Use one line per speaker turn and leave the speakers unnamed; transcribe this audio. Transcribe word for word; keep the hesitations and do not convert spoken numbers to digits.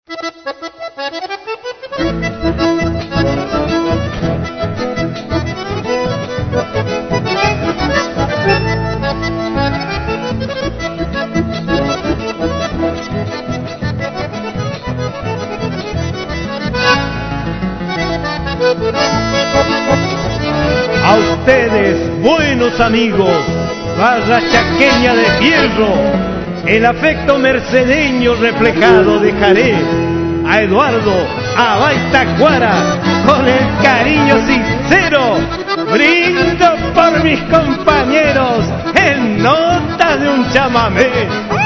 A ustedes, buenos amigos, barra chaqueña de fierro, el afecto mercedeño reflejado dejaré. A Eduardo Abaitacuara, con el cariño sincero, brindo por mis compañeros en nota de un chamamé.